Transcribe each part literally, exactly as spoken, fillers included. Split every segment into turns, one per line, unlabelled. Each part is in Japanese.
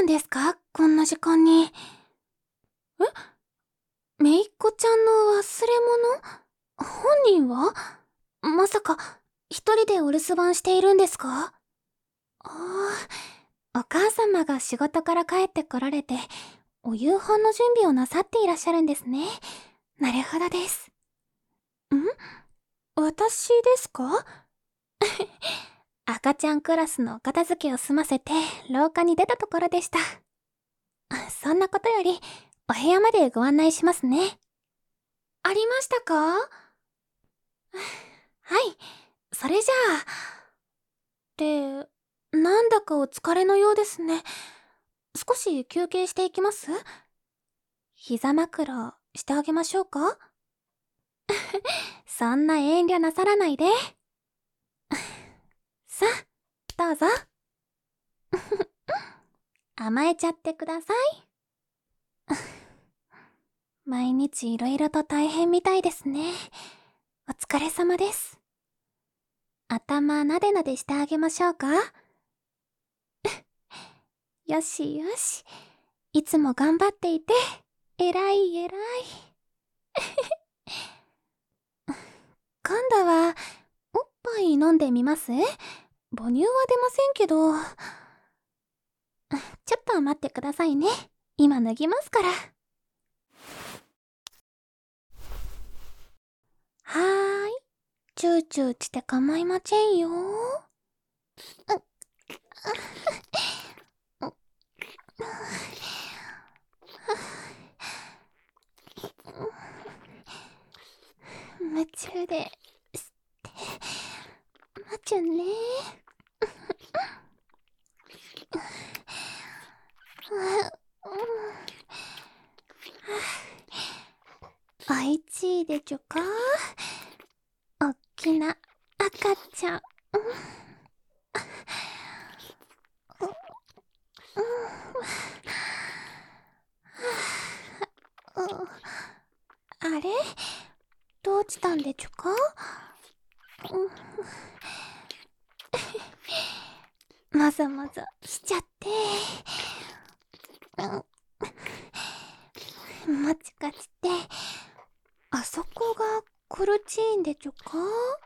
なんですかこんな時間に。え、めいっ子ちゃんの忘れ物？本人はまさか、一人でお留守番しているんですか？ああ、お母様が仕事から帰ってこられて、お夕飯の準備をなさっていらっしゃるんですね。なるほどです。ん？私ですか？赤ちゃんクラスのお片付けを済ませて、廊下に出たところでした。そんなことより、お部屋までご案内しますね。ありましたか？はい、それじゃあ。で、なんだかお疲れのようですね。少し休憩していきます？膝枕してあげましょうか？そんな遠慮なさらないで。さあ、どうぞ。甘えちゃってください。毎日いろいろと大変みたいですね。お疲れ様です。頭なでなでしてあげましょうか？よしよし。いつも頑張っていて、えらいえらい。今度は、おっぱい飲んでみます？母乳は出ませんけど。ちょっと待ってくださいね。今脱ぎますから。はーい。チューチューして構いませんよ。夢中で、して、まちゅんね。おいちいでちゅか？おっきな赤ちゃん。あれ？どうしたんでちゅか？もぞもぞしちゃって。もちかちって、あそこが苦ちいんでちゅか？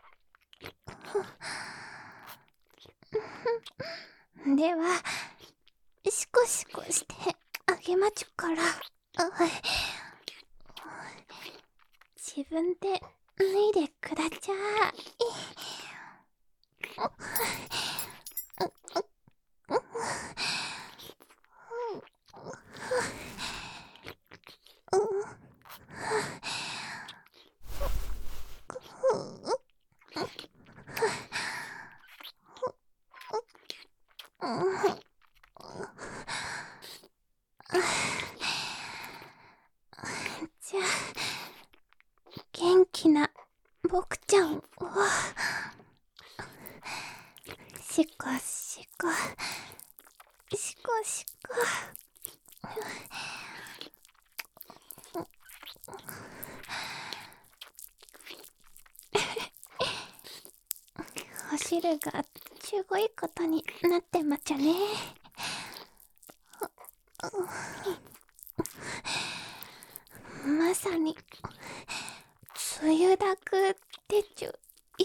では、シコシコしてあげまちゅから。自分で脱いでくだちゃい。じゃあ、元気な僕ちゃんをシコシコシコシコ。お汁がちゅごいことになってまちゃね。まさに梅雨だくでちゅよ。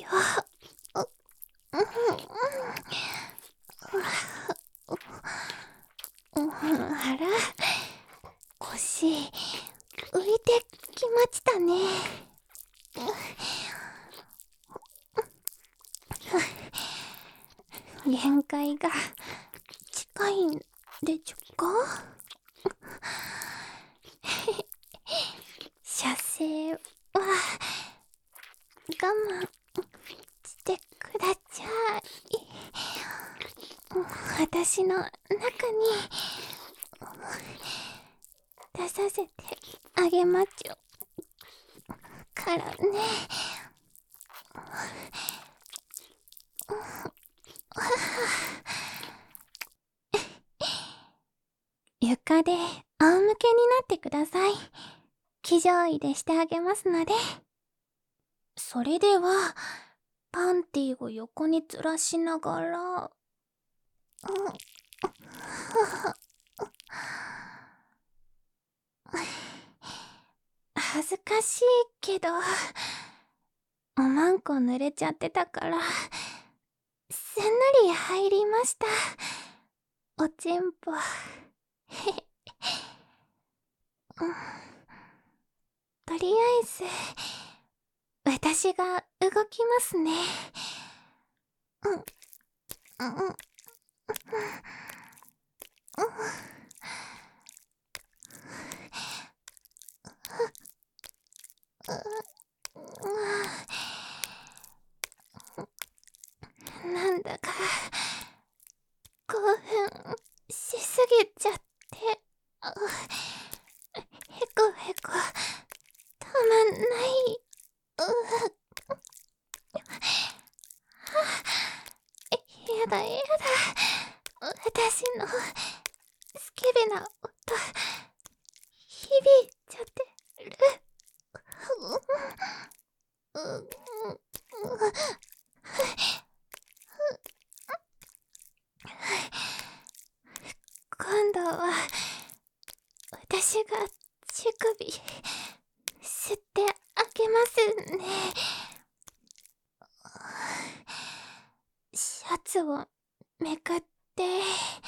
あら、腰浮いてきましたね。限界が近いんでちゅか？射精は我慢してくだちゃい。私の中に出させてあげまちゅからね。床で仰向けになってください。騎乗位でしてあげますので。それでは、パンティを横にずらしながら、 恥ずかしいけど、おまんこ濡れちゃってたから、すんなり入りました。おちんぽ。うん、とりあえず、私が動きますね。うん、うん、うん、うん。なんだか興奮しすぎちゃって、あ、へこへこたまんない。うやだやだ、私のスケベな音響いちゃってる。ううう今度は私が乳首吸ってあげますね。シャツをめくって、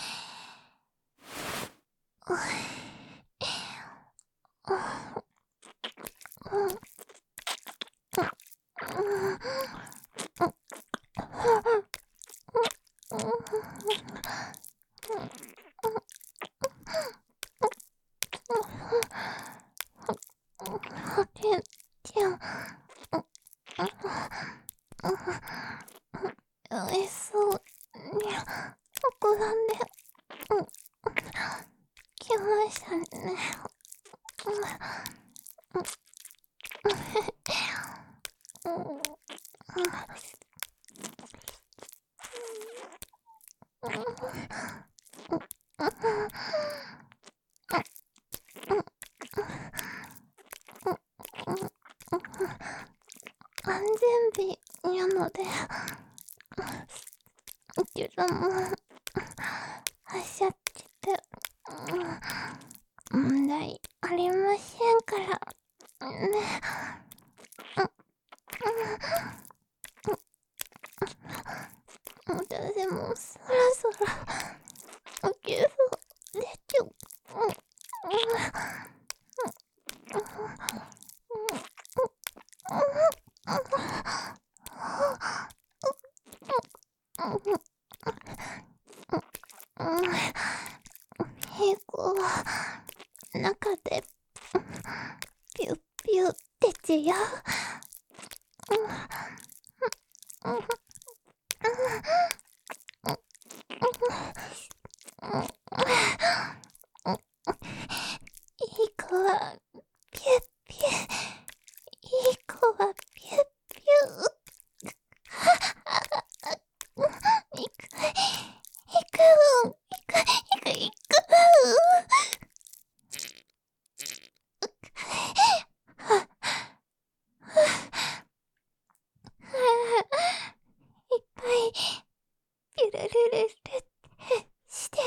おいしそうに膨らんできましたね。安全日なので、自分もはしゃってて、問題ありませんからね。私もそろそろ起きそうでちゅ。屁股は中でピュッピュッってちよ。いい子はピュッピュッ、いい子はピュッピュッ。いく、いく、いく、いく、いく。いっぱいピュルルルルってしてる。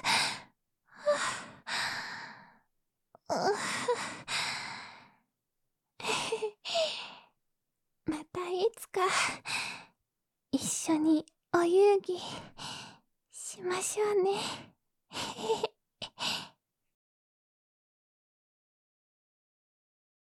またいつか一緒にお遊戯しましょうね。